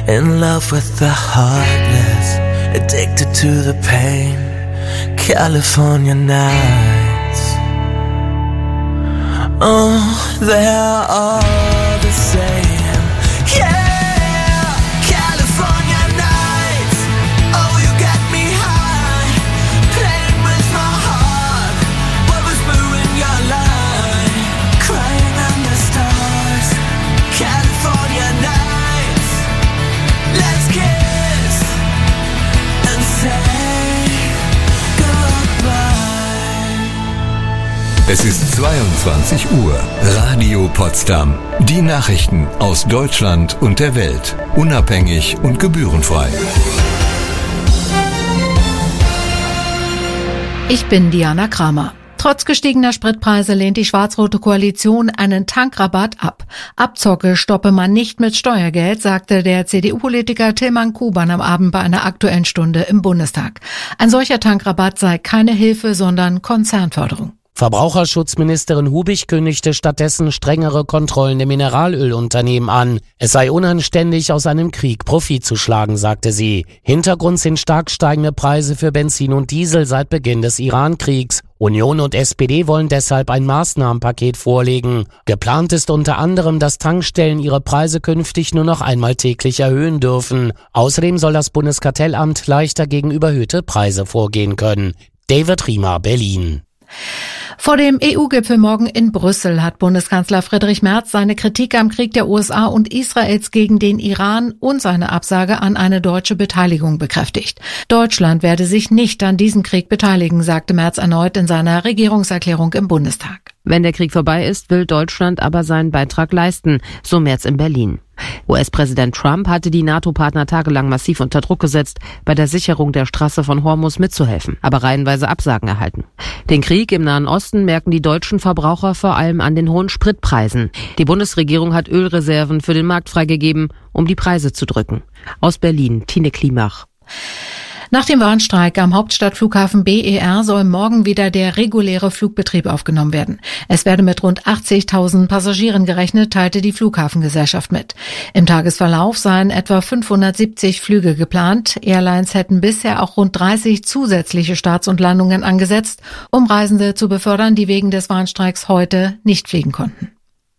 In love with the heartless, addicted to the pain. California nights, oh, they're all the same. Yeah, California nights, oh, you get me high, playing with my heart, what whisper in your line, crying under stars. California nights, let's kiss and say goodbye. Es ist 22 Uhr. Radio Potsdam. Die Nachrichten aus Deutschland und der Welt. Unabhängig und gebührenfrei. Ich bin Diana Kramer. Trotz gestiegener Spritpreise lehnt die schwarz-rote Koalition einen Tankrabatt ab. Abzocke stoppe man nicht mit Steuergeld, sagte der CDU-Politiker Tilman Kuban am Abend bei einer Aktuellen Stunde im Bundestag. Ein solcher Tankrabatt sei keine Hilfe, sondern Konzernförderung. Verbraucherschutzministerin Hubig kündigte stattdessen strengere Kontrollen der Mineralölunternehmen an. Es sei unanständig, aus einem Krieg Profit zu schlagen, sagte sie. Hintergrund sind stark steigende Preise für Benzin und Diesel seit Beginn des Iran-Kriegs. Union und SPD wollen deshalb ein Maßnahmenpaket vorlegen. Geplant ist unter anderem, dass Tankstellen ihre Preise künftig nur noch einmal täglich erhöhen dürfen. Außerdem soll das Bundeskartellamt leichter gegen überhöhte Preise vorgehen können. David Riemer, Berlin. Vor dem EU-Gipfel morgen in Brüssel hat Bundeskanzler Friedrich Merz seine Kritik am Krieg der USA und Israels gegen den Iran und seine Absage an eine deutsche Beteiligung bekräftigt. Deutschland werde sich nicht an diesem Krieg beteiligen, sagte Merz erneut in seiner Regierungserklärung im Bundestag. Wenn der Krieg vorbei ist, will Deutschland aber seinen Beitrag leisten, so Merz in Berlin. US-Präsident Trump hatte die NATO-Partner tagelang massiv unter Druck gesetzt, bei der Sicherung der Straße von Hormuz mitzuhelfen, aber reihenweise Absagen erhalten. Den Krieg im Nahen Osten merken die deutschen Verbraucher vor allem an den hohen Spritpreisen. Die Bundesregierung hat Ölreserven für den Markt freigegeben, um die Preise zu drücken. Aus Berlin, Tine Klimach. Nach dem Warnstreik am Hauptstadtflughafen BER soll morgen wieder der reguläre Flugbetrieb aufgenommen werden. Es werde mit rund 80.000 Passagieren gerechnet, teilte die Flughafengesellschaft mit. Im Tagesverlauf seien etwa 570 Flüge geplant. Airlines hätten bisher auch rund 30 zusätzliche Starts und Landungen angesetzt, um Reisende zu befördern, die wegen des Warnstreiks heute nicht fliegen konnten.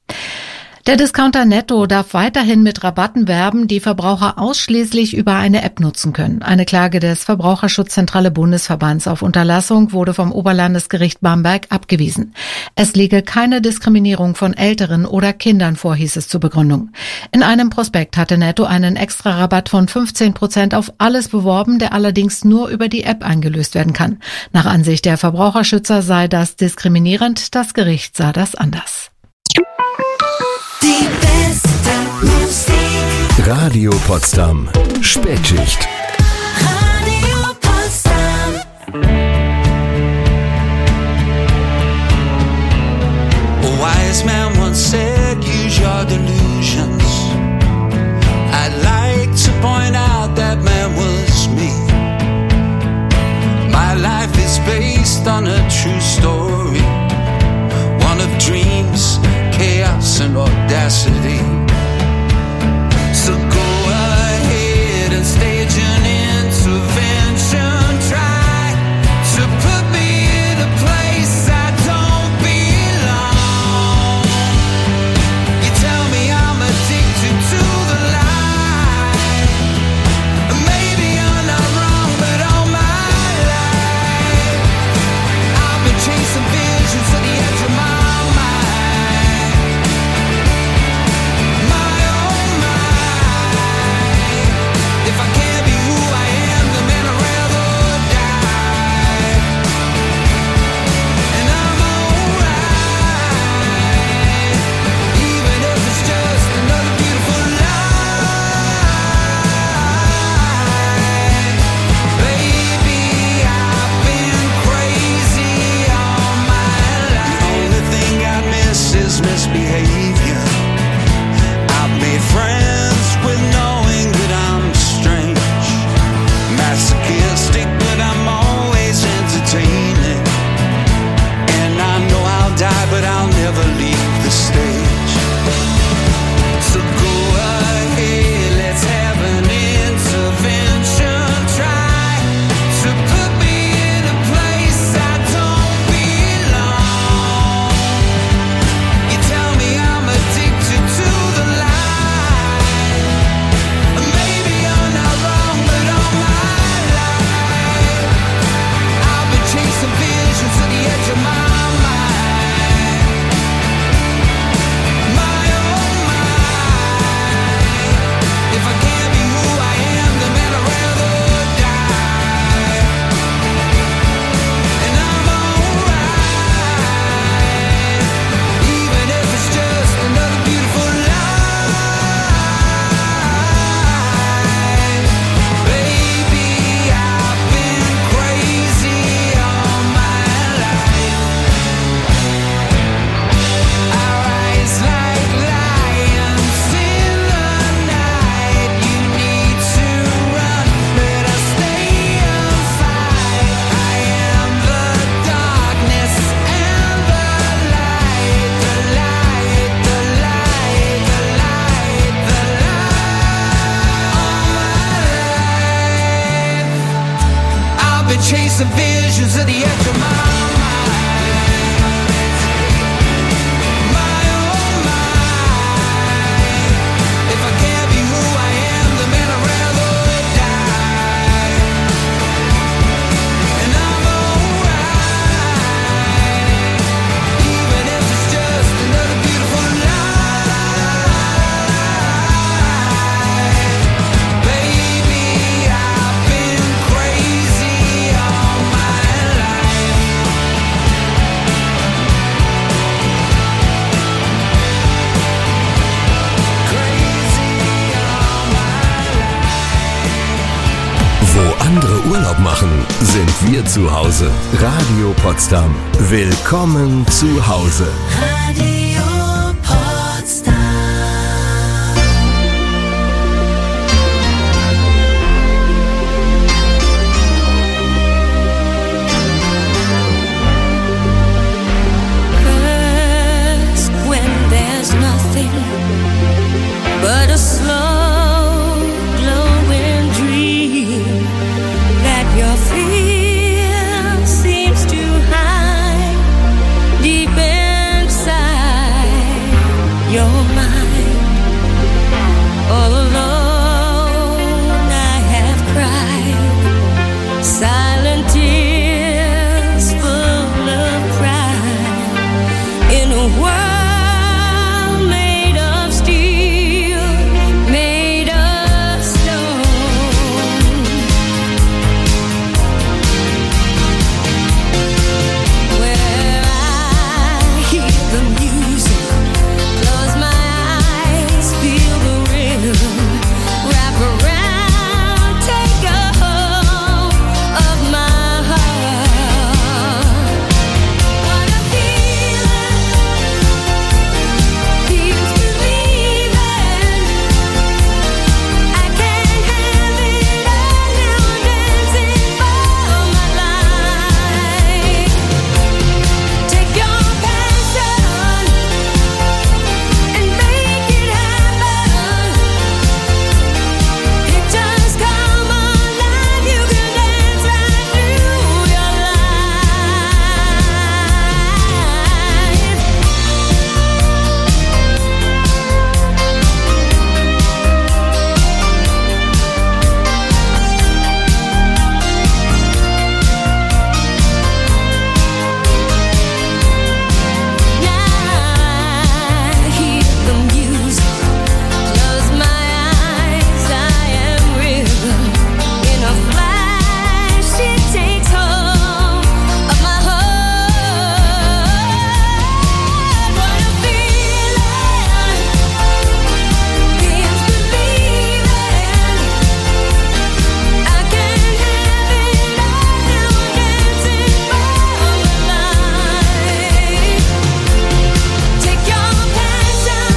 Der Discounter Netto darf weiterhin mit Rabatten werben, die Verbraucher ausschließlich über eine App nutzen können. Eine Klage des Verbraucherschutzzentrale Bundesverbands auf Unterlassung wurde vom Oberlandesgericht Bamberg abgewiesen. Es liege keine Diskriminierung von Älteren oder Kindern vor, hieß es zur Begründung. In einem Prospekt hatte Netto einen Extrarabatt von 15% auf alles beworben, der allerdings nur über die App eingelöst werden kann. Nach Ansicht der Verbraucherschützer sei das diskriminierend, das Gericht sah das anders. Die beste Musik. Radio Potsdam. Spätschicht. Radio Potsdam. A wise man once said, use your delusions. I'd like to point out that man was me. My life is based on a true story. One of dreams, chaos and audacity. So go ahead and stage an intervention. Try to put me in a place I don't belong. You tell me I'm addicted. been chasing visions at the edge of my andere Urlaub machen, sind wir zu Hause. Radio Potsdam. Willkommen zu Hause. Radio Potsdam. First, when there's nothing but a slow glowing dream that your fear seems to hide deep inside your mind. All alone I have cried silent tears full of pride in a world made of steel, made of stone. Where I hear the music, close my eyes, feel the rhythm, wrap around, take a hold of my heart. What a feeling, feels believing. I can't have it all now, I'm dancing for my life. Take your passion and make it happen. Pictures come alive, you can dance right through your I hear the music, close my eyes, I am rhythm. In a flash, it takes hold of my heart. What a feeling, feels believing. I can't have it all now, I'm dancing for my life. Take your passion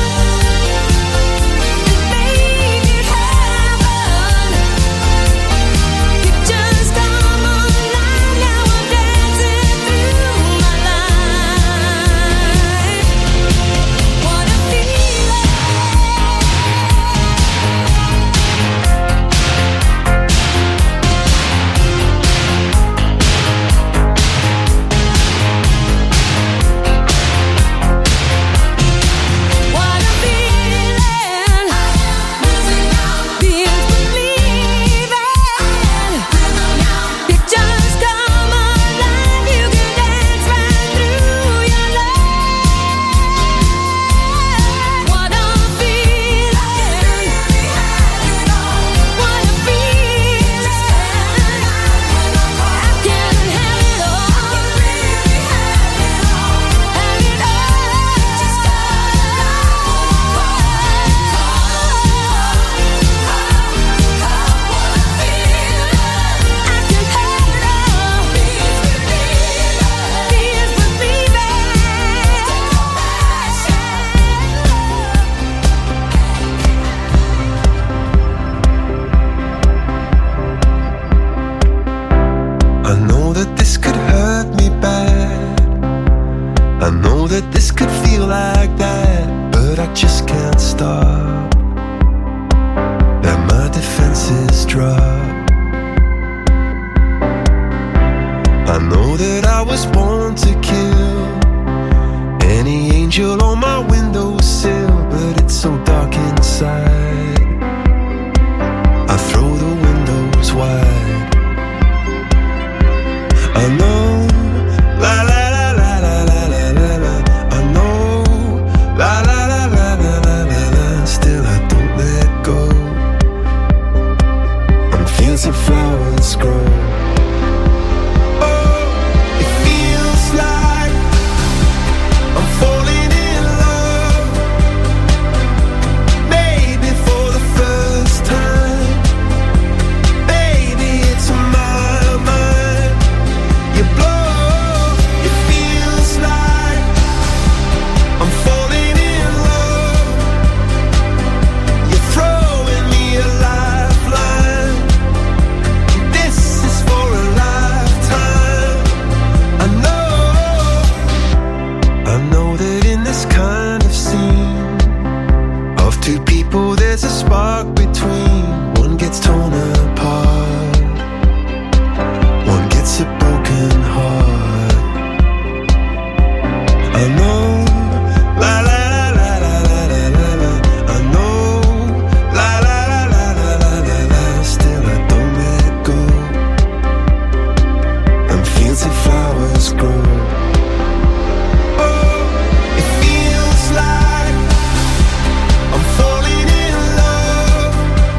and make it happen. Pictures come alive, now I'm dancing through my life. What a feeling. What a feeling, feels believing. Pictures come alive, you can dance right through your life. What a feeling, what a feeling. I can have it all, have it I know that this could hurt me bad. I know that this could feel like that, but I just can't stop. Let my defenses drop. feels like flowers grow. Oh, it feels like I'm falling in love. Maybe for the first time. Baby, it's in my mind. You blow. It feels like I'm falling in love. You're throwing me a lifeline. This is for a lifetime. I know that in this kind of scene of two people there's a spark between. One gets torn apart, one gets a broken heart. I know, la la la la la la la la. I know, la la la la la la la. Still I don't let go. And fields of flowers grow. Oh, it feels like I'm falling in love.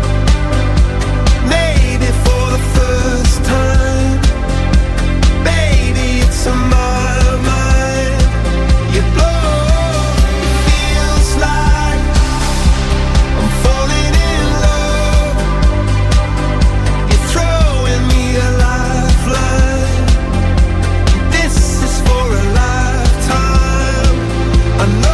Maybe for the first time. Baby, it's in my mind. You blow. It feels like I'm falling in love. You're throwing me a lifeline. This is for a lifetime. I know.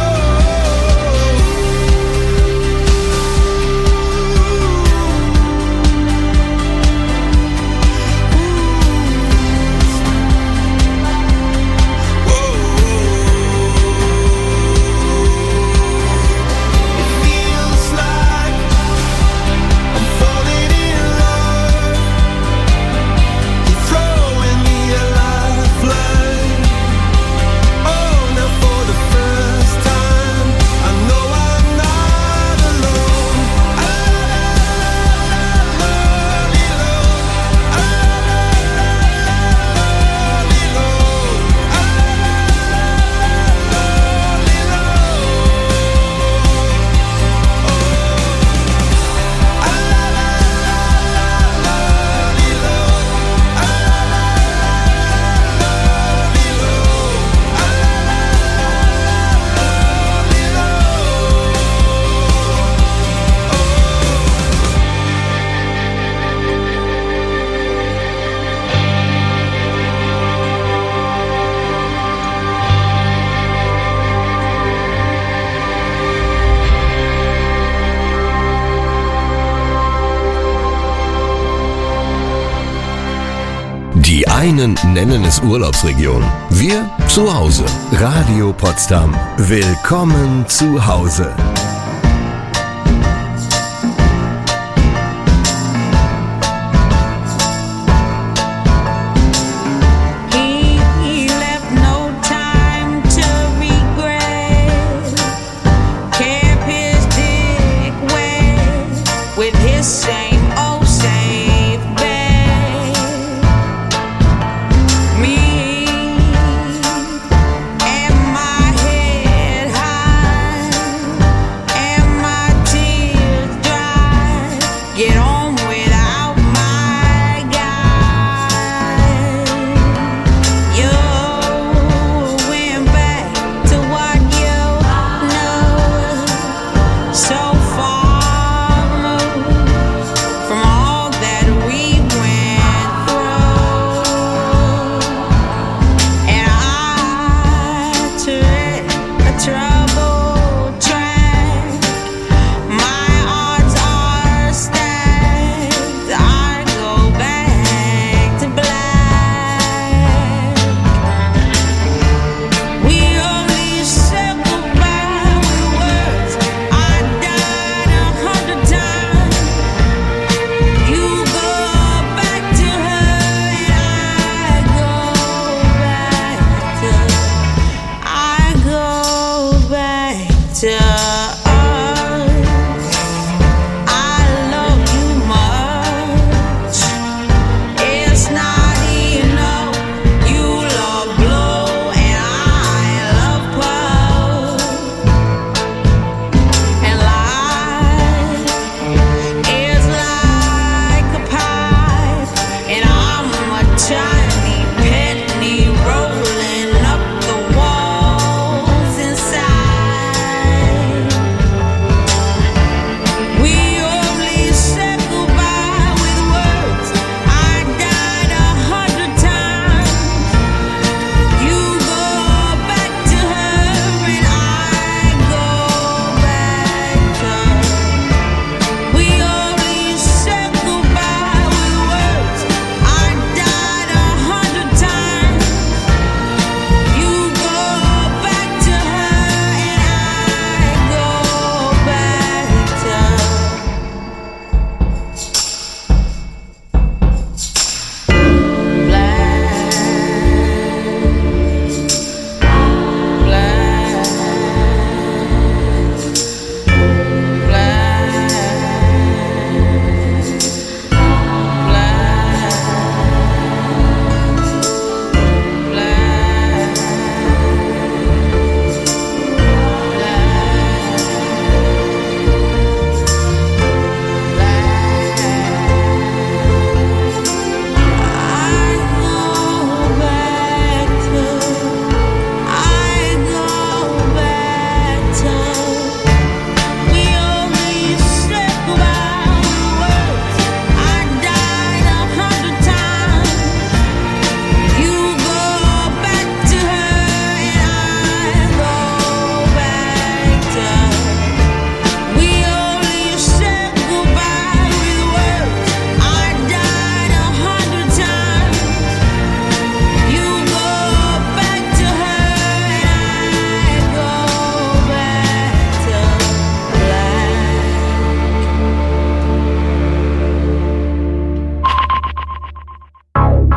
It feels like I'm falling in love. You're throwing me a lifeline. Oh, now for the first time, I know I'm not alone. Die einen nennen es Urlaubsregion. Wir zu Hause. Radio Potsdam. Willkommen zu Hause. He left no time to regret. Kept his dick wet with his same old safe bet. Me and my head high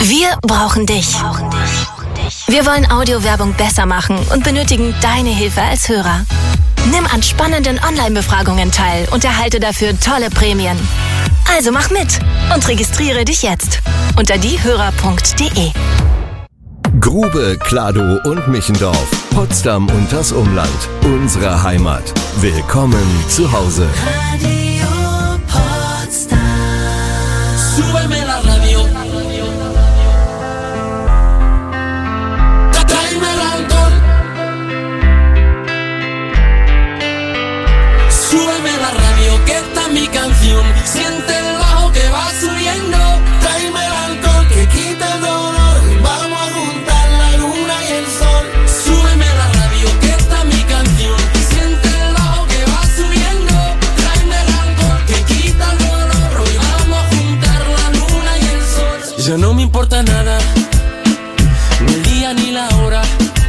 Wir brauchen dich. Wir wollen Audiowerbung besser machen und benötigen deine Hilfe als Hörer. Nimm an spannenden Online-Befragungen teil und erhalte dafür tolle Prämien. Also mach mit und registriere dich jetzt unter diehörer.de. Grube, Kladow und Michendorf, Potsdam und das Umland, unsere Heimat. Willkommen zu Hause. Radio Potsdam. Súbeme la radio. Tráeme el alcohol. Súbeme la radio, que esta es mi canción. Siente el bajo que va subiendo. Tráeme el alcohol que quita el dolor. Y vamos a juntar la luna y el sol. Súbeme la radio, que esta es mi canción. Siente el bajo que va subiendo. Tráeme el alcohol que quita el dolor. Hoy vamos a juntar la luna y el sol. Ya no me importa nada, ni el día ni la hora.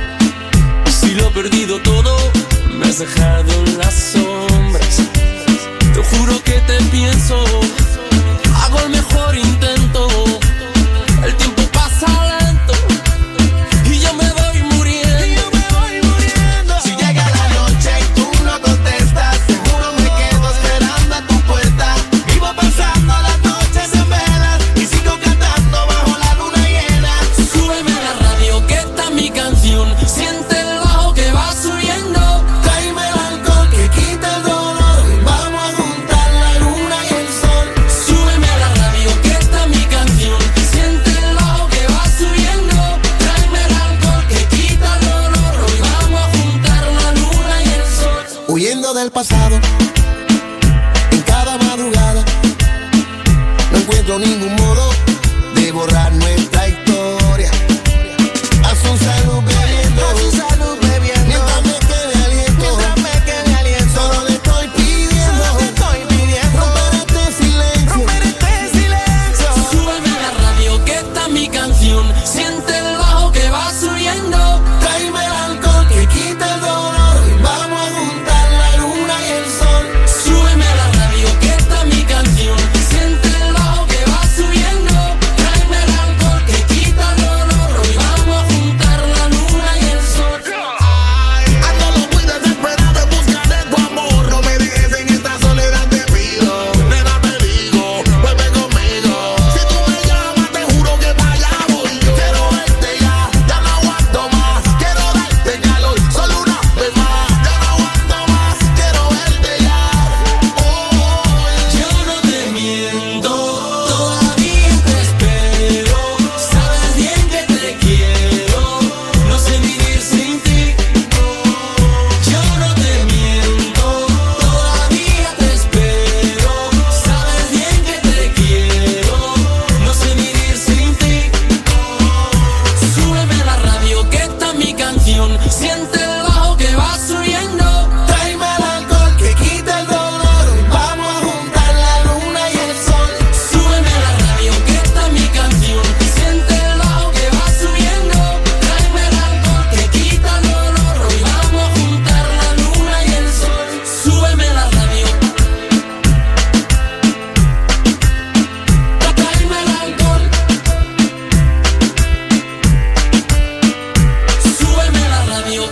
Si lo he perdido todo, me has dejado en las sombras. Te juro que te pienso, hago el mejor intento. El tiempo pasa lento y yo me voy muriendo. Si llega la noche y tú no contestas, seguro me quedo esperando a tu puerta. Vivo pasando las noches en velas y sigo cantando bajo la luna llena. Súbeme la radio, que esta es mi canción. Siente el bajo que va subiendo. Tráeme el alcohol que quita el dolor. Vamos a juntar la luna y el sol. Súbeme la radio, que esta es mi canción. Siente el bajo que va subiendo. Tráeme el alcohol que quita el dolor. Hoy vamos a juntar la luna y el sol. Huyendo del pasado, en cada madrugada, no encuentro ningún modo de borrar nuestra historia. A su salud bebiendo, mientras me quede aliento, solo le estoy pidiendo, romper este silencio. Súbeme la radio, que esta es mi canción. Siente el bajo que va subiendo. Tráeme el alcohol que quita el dolor. Y vamos a juntar la luna y el sol. Súbeme la radio, que esta es mi canción. Siente el bajo que va subiendo. Tráeme el alcohol que quita el dolor. Hoy vamos a juntar la luna y el sol. Ando muy desesperado en busca de tu amor. No me dejes en esta soledad, te pido. Nena, te digo, vuelve conmigo. Si tú me llamas, te juro que para allá voy yo. Quiero verte ya no aguanto más. Quiero darte calor, solo una vez más. Ya no aguanto más, quiero verte ya. Yo no te miento, todavía te espero. Sabes bien que te quiero, no sé vivir sin ti. Yo no te miento, todavía te espero. Sabes bien que te quiero, no sé vivir sin ti. Súbeme la radio, que esta es mi canción. Siente el bajo que va subiendo. Tráeme el alcohol que quita el dolor. Vamos a juntar la luna y el sol. Súbeme la radio, que esta es mi canción. Siente el bajo que va subiendo. Tráeme el alcohol que quita el dolor. Hoy vamos a juntar la luna y el sol. Súbeme la radio. Tráeme el alcohol. Súbeme la radio.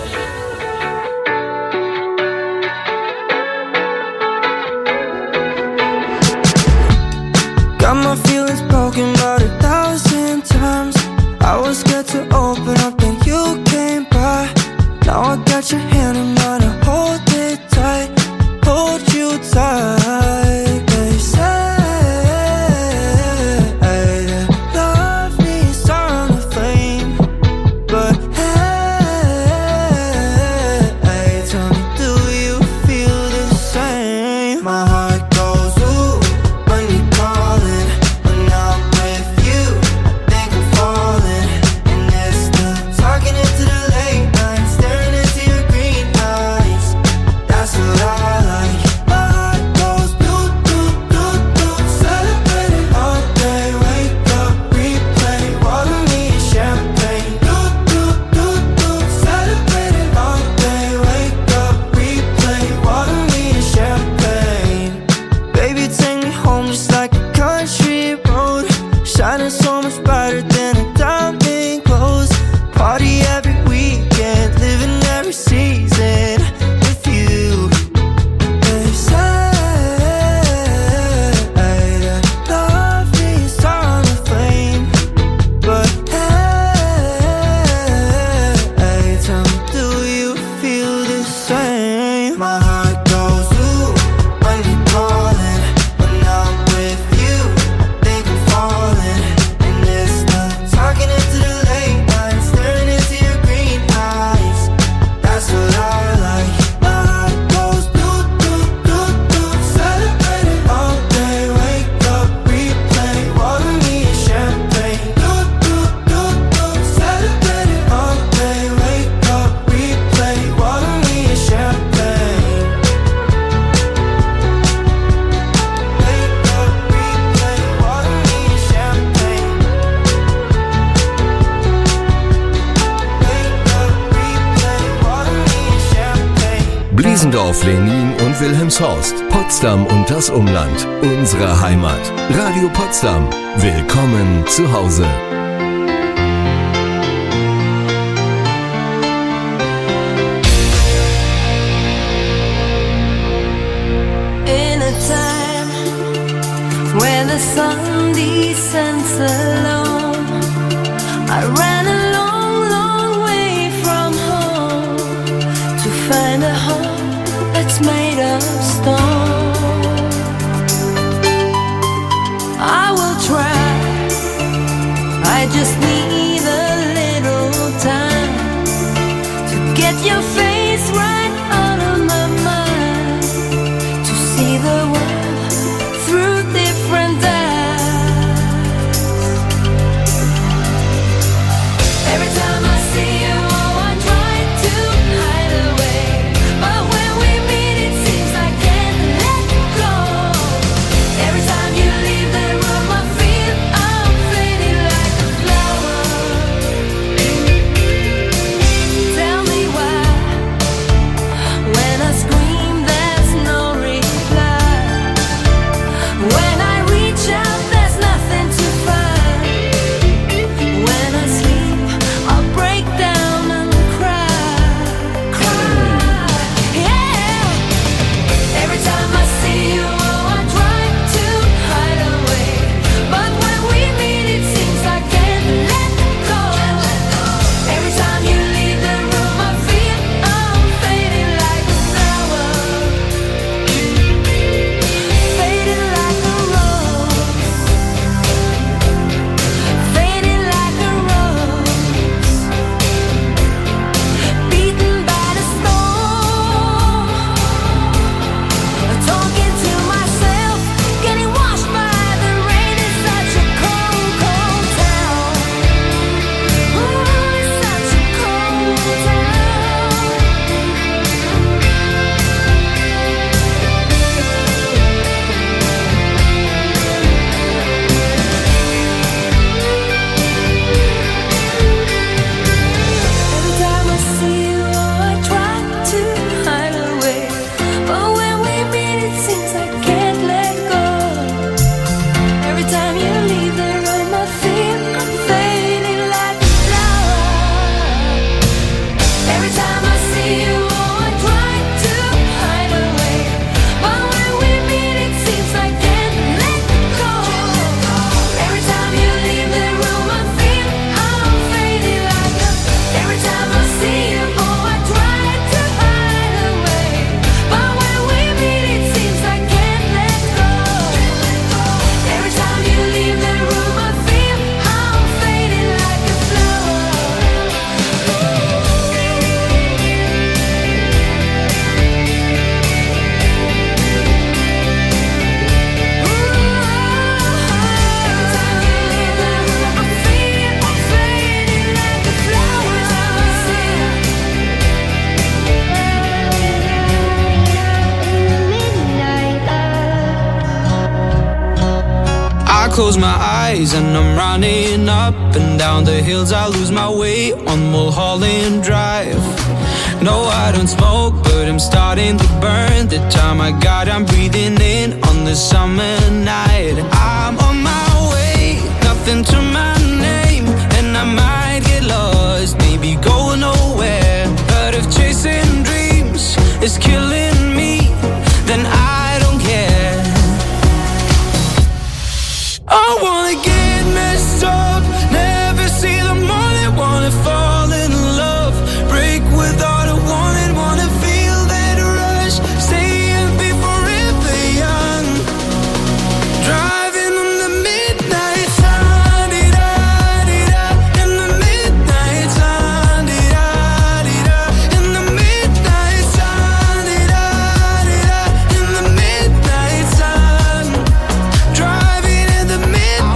Got my feelings broken about 1,000 times. I was scared to open up, then you came by. Now I got your hand in mine, I hold it tight, hold you tight. They say love needs on the flame, but hey, tell me, do you feel the same? My heart goes ooh when you're calling. When I'm with you, I think I'm falling. And it's the talking into the late night, staring into your green eyes. Wiesendorf, Lenin und Wilhelmshorst, Potsdam und das Umland, unsere Heimat. Radio Potsdam, willkommen zu Hause. In a time when the sun descends alone, I ran a long, long way from home to find a home that's made of stone. I will try, I just need a little time to get your face right out of my mind, to see the world through different eyes. Every time I see you, oh, I try to hide away, but when we meet it seems I can't let go. Every time you leave the room I feel I'm fading like a flower. Tell me why, when I scream there's no reply, when I reach out there's nothing to find, when I sleep I'll break down and cry, yeah. Every time I see you, oh, I try to hide away, but when we meet it seems I can't let go. Every time you leave the room I feel I'm fading like a flower, fading like a rose, fading like a rose, beaten by the storm, talking to myself, getting washed by the rain. It's such a cold, cold town. Ooh, it's such a cold town. Every time I see you, oh, I try to hide away, but when we meet it seems I can't let go. Every time you leave the room I feel I'm fading like a flower. Every time I see you, oh, I try to hide away, but when we meet it seems I can't let go. Every time you leave the room I feel I'm fading like a. Every time I see you, oh, I try to hide away, but when we meet it seems I can't let go. Every time you leave the room I feel I'm fading like a flower. Every time you leave the room I feel I'm fading like a flower. I close my eyes and I'm running up and down the hills. I lose my way on Mulholland Drive. No, I don't smoke, but I'm starting to burn. The time I got, I'm breathing in on the summer night. I'm on my way, nothing to my name, and I might get lost, maybe go nowhere. But if chasing dreams is killing me, then I don't care. I wanna get messed up, never see the morning, wanna fall in love, break with all the wanted, wanna feel that rush, stay and be forever young, driving on the midnight sun, in the midnight sun, in the midnight sun, in the midnight sun, driving in the midnight.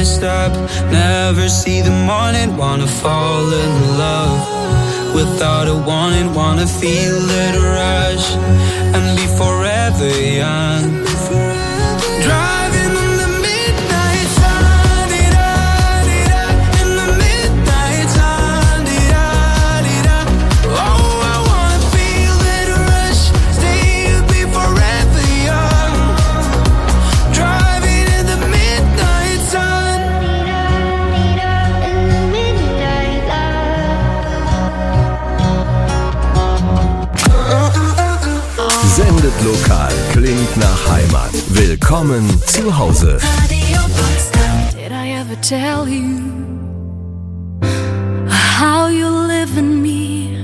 to stop. Never see the morning, wanna fall in love without a warning, wanna feel that rush and be forever young. Driving in the midnight sun, in the midnight sun, oh, I wanna feel that rush, stay be forever young. Driving in the midnight sun. Sendet lokal, klingt nach Heimat. Willkommen zu Hause. Did I ever tell you how you live in me?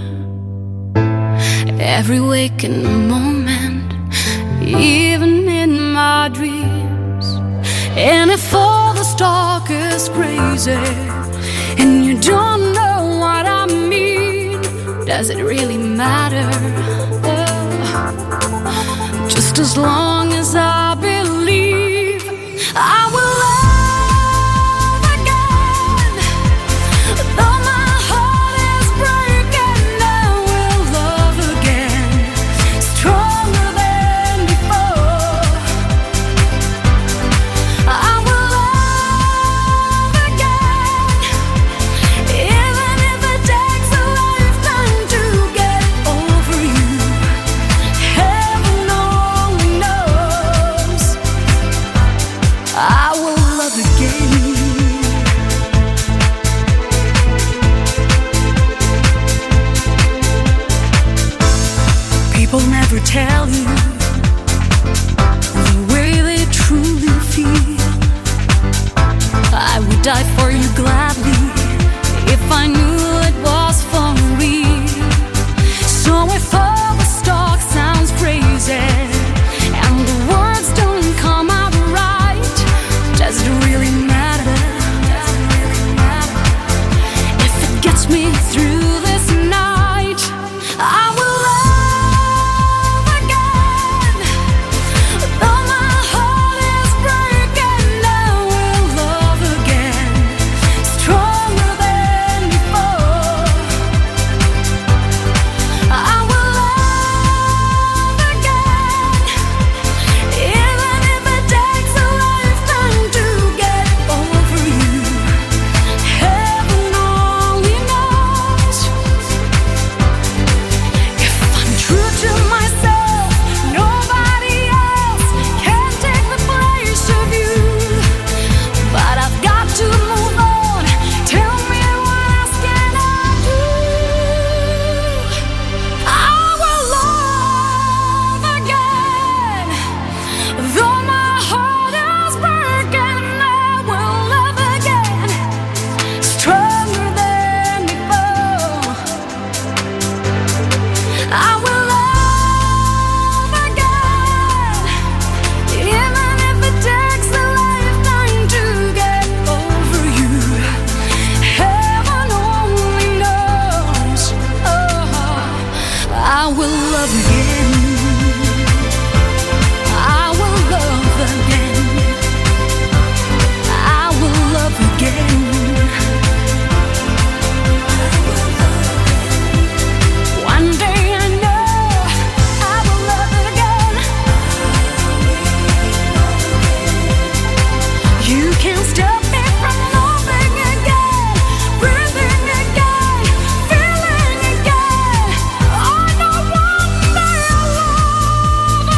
Every waking moment, even in my dreams. And if all the talk is crazy and you don't know what I mean, does it really matter? Just as long as I believe I will love again. Though my heart is breaking, I will love again, stronger than before. I will love again, even if it takes a lifetime to get over you. Heaven only knows. I will love again. People never tell you the way they truly feel. I would die for you gladly if I knew it was for real. So if all the talk sounds crazy and the words don't come out right, does it really matter? If it gets me through this night, I will love again. Though my heart is breaking, I will love again, stronger than before. I will love again, even if it takes a lifetime to get over you. Heaven only knows. If I'm true to myself, nobody else can take the place of you. But I've got to move on. Tell me what else can I do? I will love again. Though my heart is breaking, I will love again, stronger than before. I will love again, even if it takes a lifetime to get over you. Heaven only knows. Oh, I will love again. I will love again. I will love again. One day I know I will love it again. You can't stop me from loving again, breathing again, feeling again. I know one day I'll love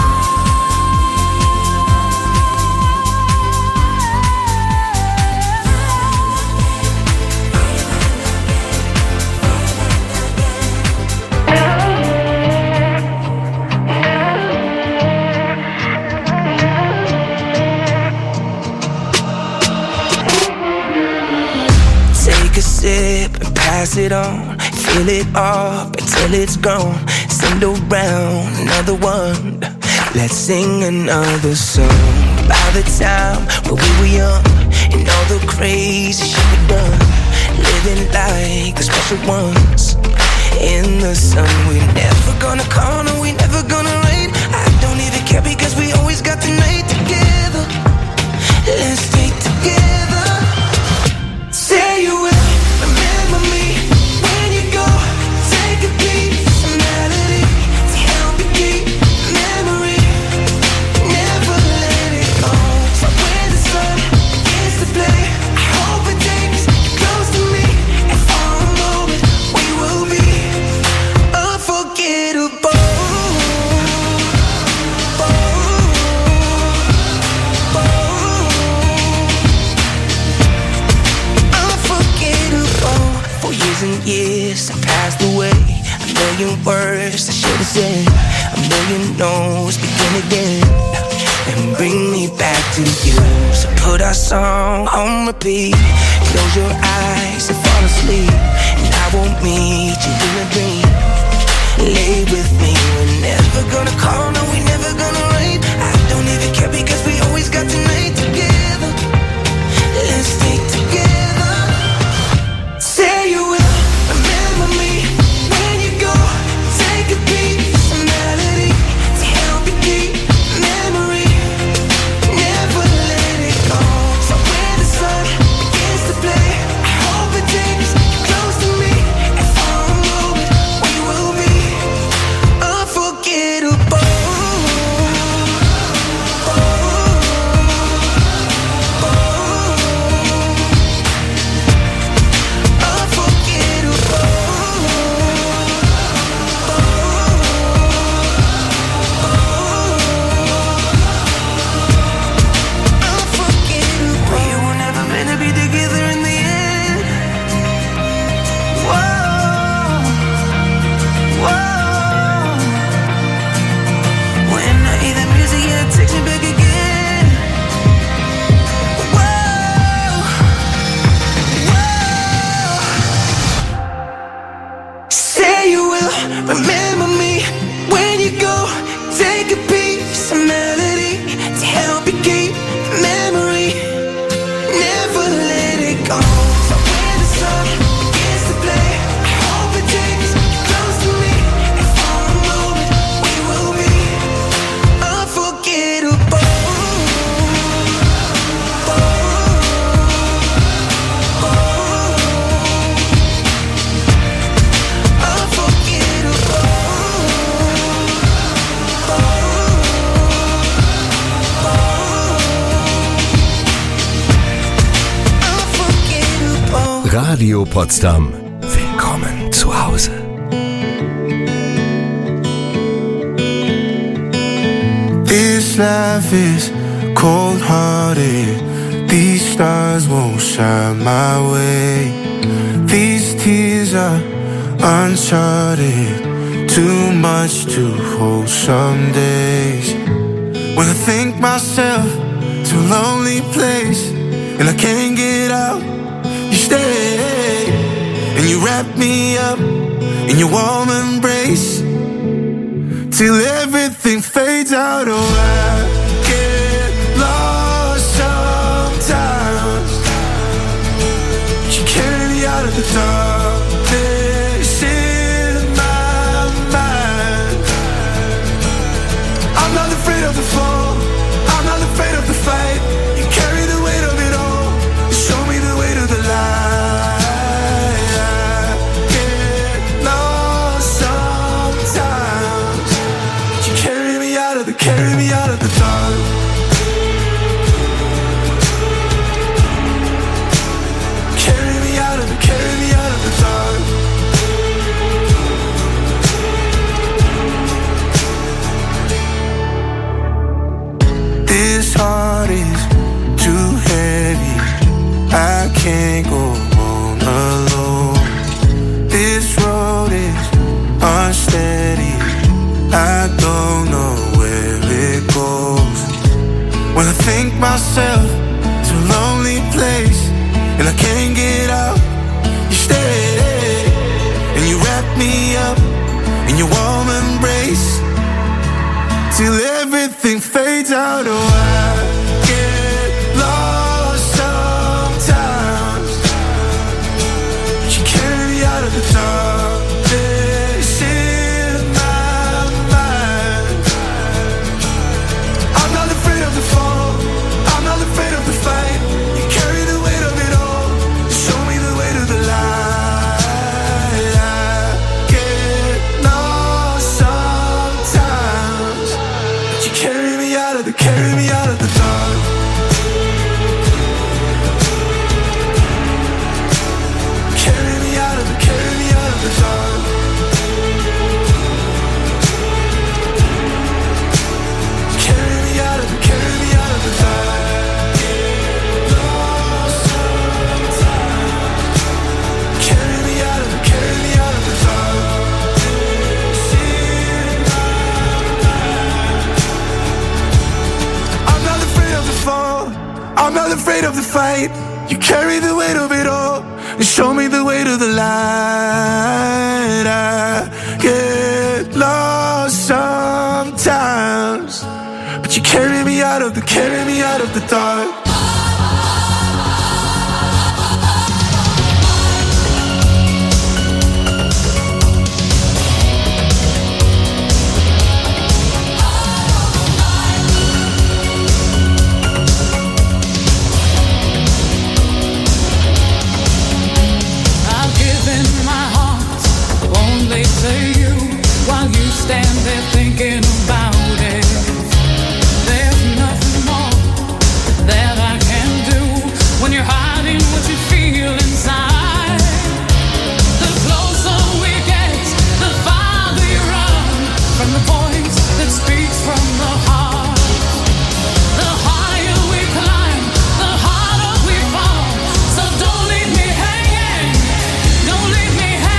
Take a sip and pass it on. Fill it up until it's gone. Send around another one. Let's sing another song. By the time when we were young and all the crazy shit we done, living like the special ones in the sun. We're never gonna call, no, we never gonna rain. I don't even care because we always got the night together. Let's stay together. million words I should have said, a million no's, begin again and bring me back to you. So put our song on repeat, close your eyes and fall asleep, and I won't meet you in a dream. Lay with me, we're never gonna call, no, we're never gonna rain. I don't even care because we always got tonight together. Let's stay together. Say you will remember me when you go. Take a piece of melody to help you keep memory. Never let it go. So when the sun begins to play, I hope it takes you close to me, and for a moment we will be unforgettable. Remember me when you go. Take a piece of melody to help you keep memory. Never let it go. So when the sun begins to play, I hope it takes you close to me, and for a moment we will be unforgettable. Radio Potsdam. Willkommen zu Hause. This life is cold-hearted. These stars won't shine my way. These tears are uncharted. Too much to hold some days. When I think myself to a lonely place and I can't get out, you stay and you wrap me up in your warm embrace till everything fades out. Oh, I get lost sometimes. You carry me out of the darkness in my mind. I'm not afraid of the fall, I'm not afraid of the fight. You carry the weight of it all, you show me the way to the light. I get lost sometimes. You carry me out of the dark. Carry me out of the dark. This heart is too heavy, I can't go on alone. This road is unsteady, I don't know where it goes. When I think myself to a lonely place and I can't get out, you stay and you wrap me up in your warm embrace till everything fades out. Oh, I get lost sometimes. You carry me out of the darkness in my mind. I'm not afraid of the fall, I'm not afraid of the fight. You carry the weight of it all, show me the way to the light. I get lost sometimes. You carry me out of the dark. I'm not afraid of the fight. You carry the weight of it all and show me the way to the light. I get lost sometimes, but you carry me out of the dark. To you while you stand there thinking about it. There's nothing more that I can do when you're hiding what you feel inside. The closer we get, the farther you run from the voice that speaks from the heart. The higher we climb, the harder we fall. So don't leave me hanging, don't leave me hanging.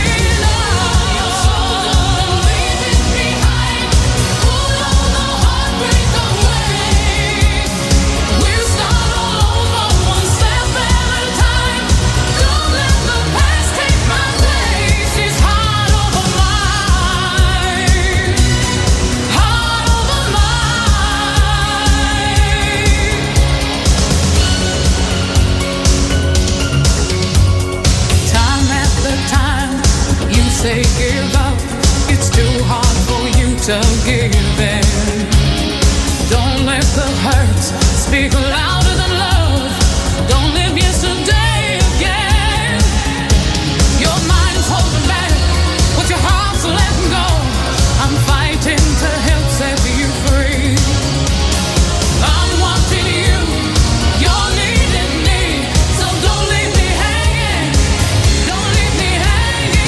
Say give up, it's too hard for you to give in. Don't let the hurt speak louder than love. Don't live yesterday again. Your mind's holding back, but your heart's letting go. I'm fighting to help set you free. I'm wanting you, you're needing me. So don't leave me hanging, don't leave me hanging.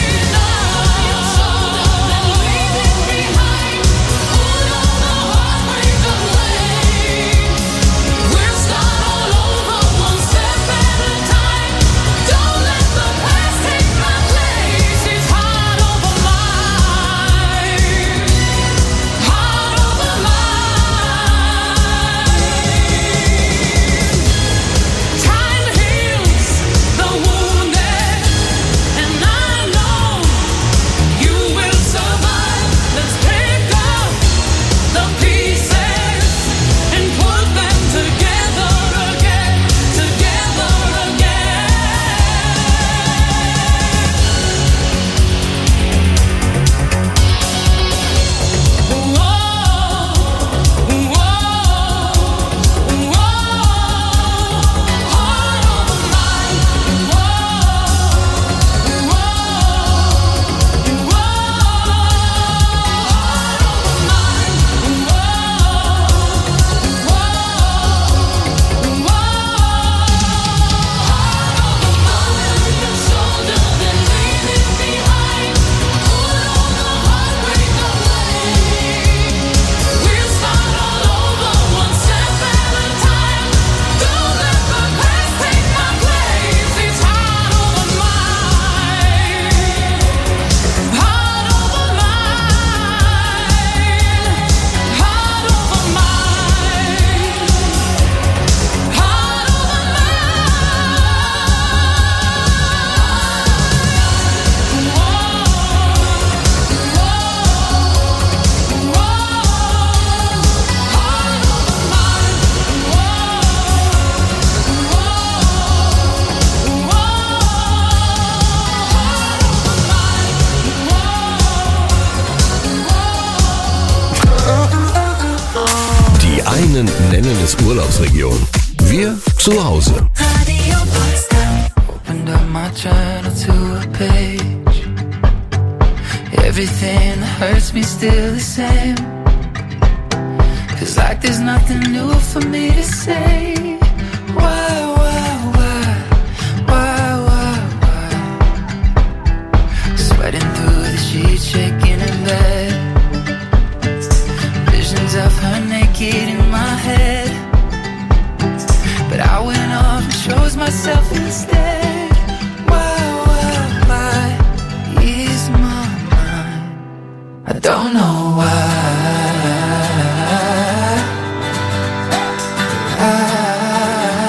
Einen nennen es Urlaubsregion. Wir zu Hause. Opened up my journal to a page. Everything that hurts me still the same. 'Cause like there's nothing new for me to say. Why? Sweating through the sheets, shaking in bed. Visions of her naked in my head. But I went off and chose myself instead. Why is my mind? I don't know why.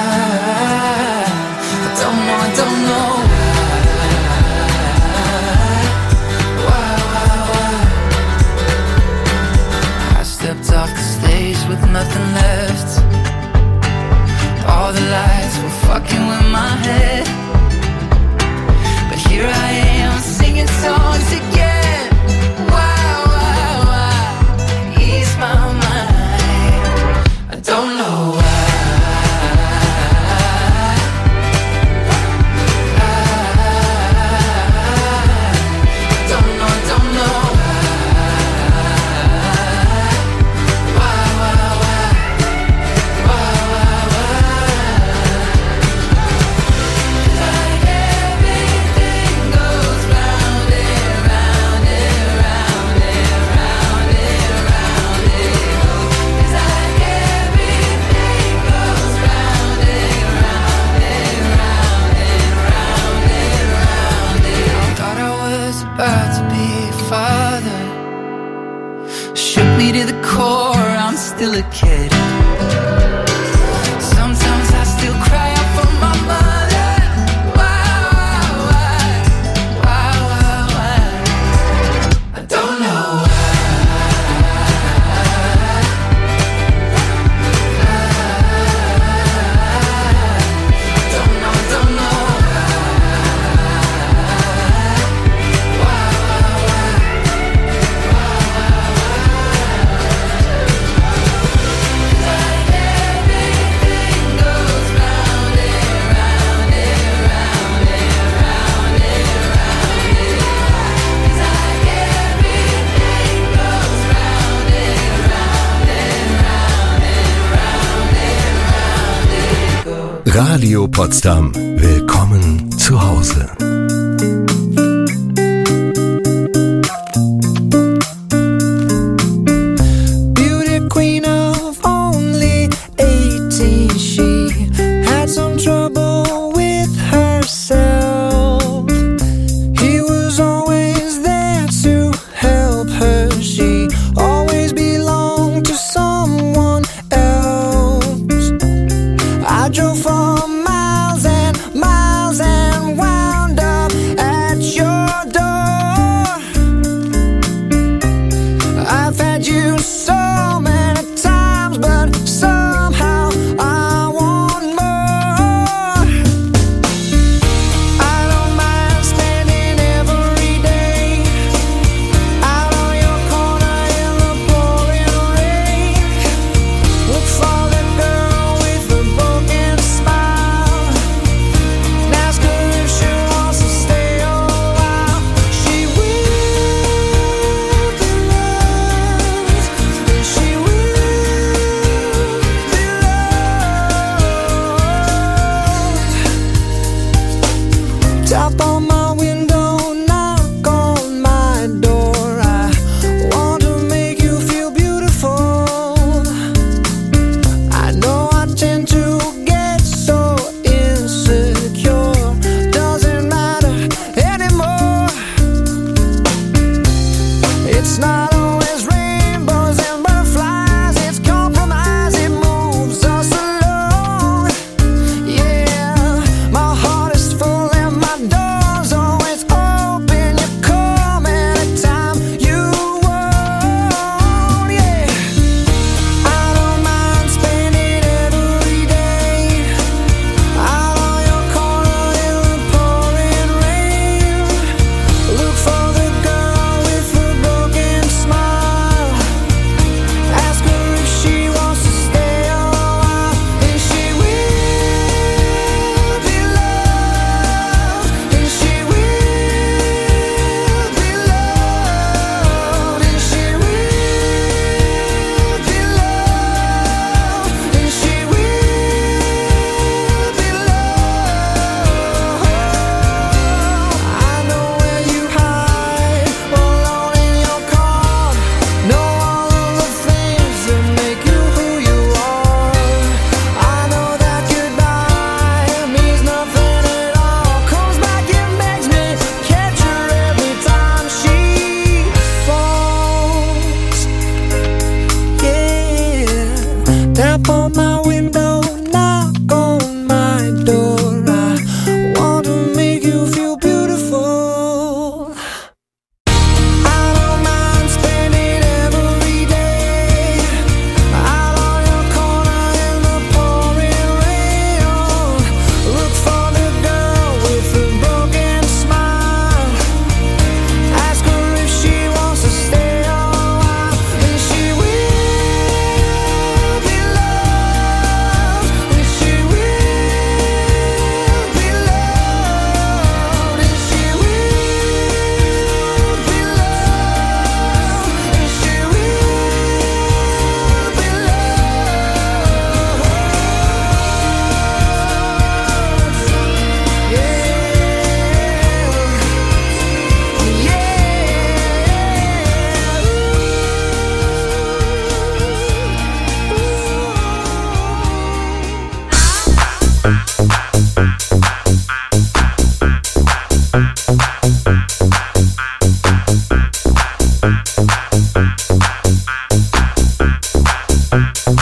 still a kid. Sometimes I still cry out for my mother. Why? I don't know why. Radio Potsdam. Willkommen zu Hause. Beauty queen of only 18, she had some trouble with herself. He was always there to help her. She always belonged to someone else. I drove for miles and miles and wound up at your door. I've had you so many times, but somehow I want more. I don't mind spending every day out on your corner in the pouring rain. Look for the girl with the broken smile and ask her if she wants to stay a while. She will be loved, and she will be loved. Tap on my window, knock on my door. I want to make you feel beautiful. I know I tend to get so insecure. Doesn't matter anymore. It's not always rainbows and butterflies. It's compromise. It moves us along. Yeah, my heart is full and my door's always open. You come anytime you want. Yeah, I don't mind spending every day out on your corner in the pouring rain. Look for the girl with the broken smile. Ask her if she wants to stay a while, and she will be loved, and she will be loved, and she will be loved, and she will be loved. I know where you hide, alone in your car. Know all of the things that make you who you are. I know that goodbye means nothing at all. Comes back and makes me catch her every time she falls. Yeah, tap on my window, knock on my door. I want to make you feel beautiful. I don't mind spending every day out on your corner in the pouring rain. Look for the girl with the broken smile. Ask her if she wants to stay a while, and she will be loved, and she will be loved, and she will be loved, and she will be loved.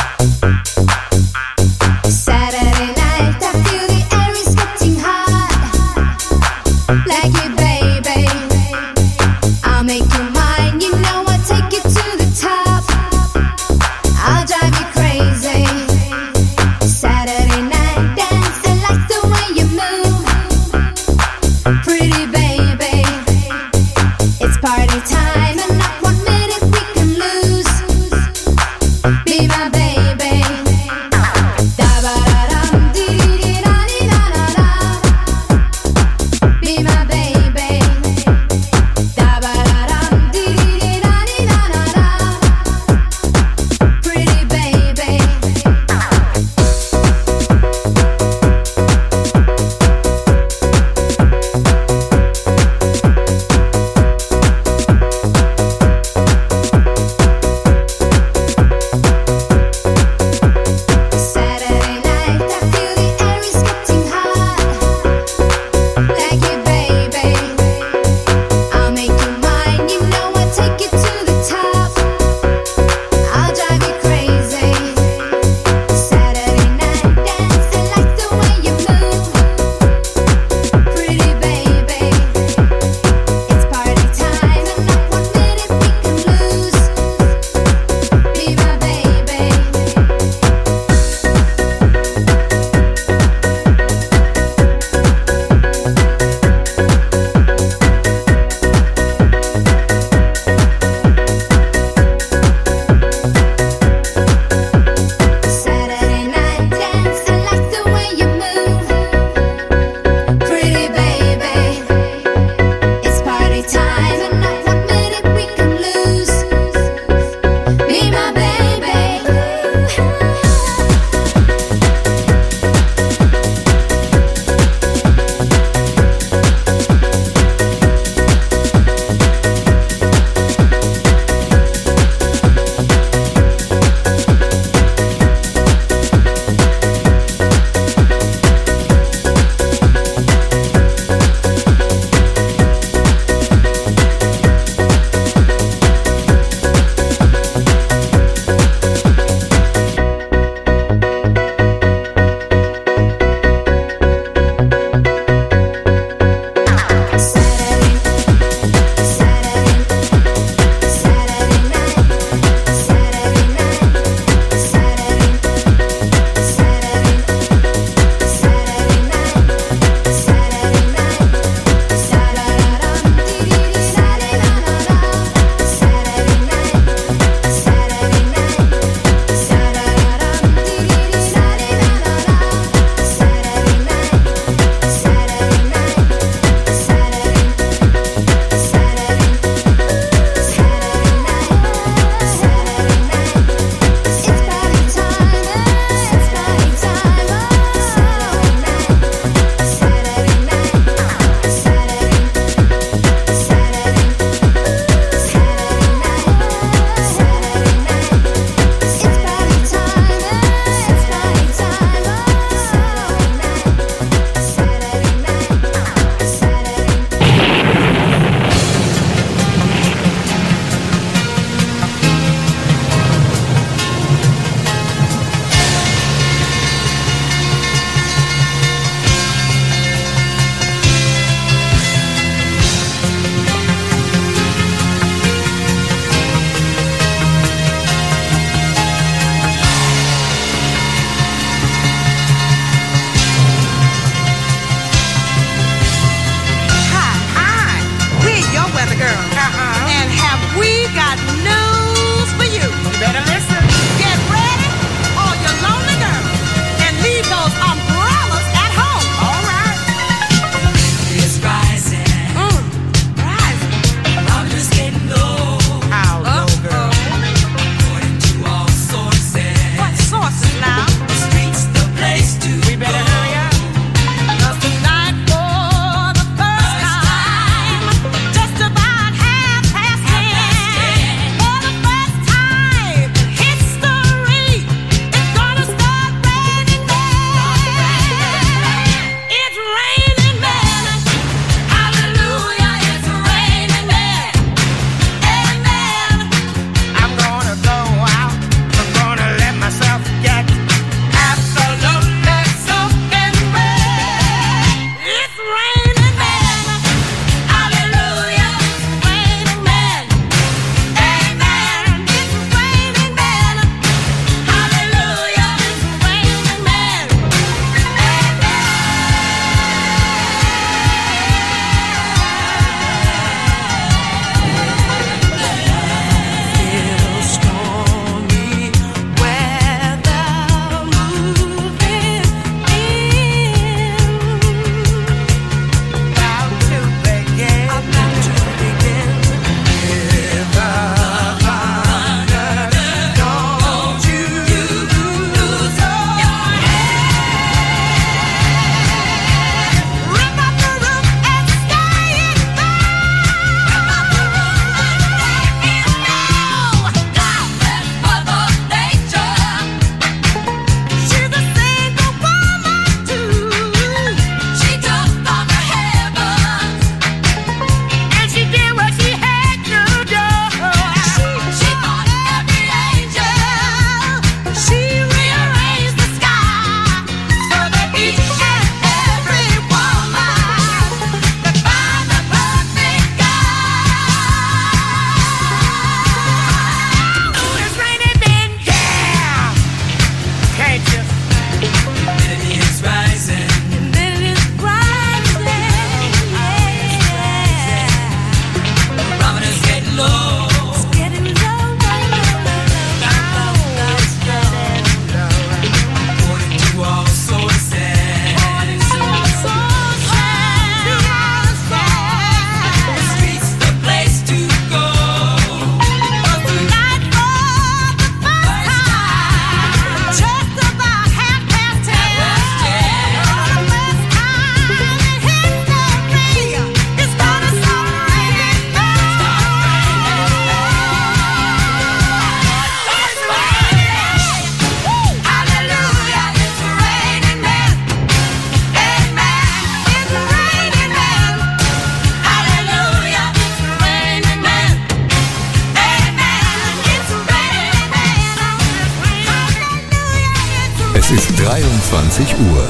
Es ist 23 Uhr.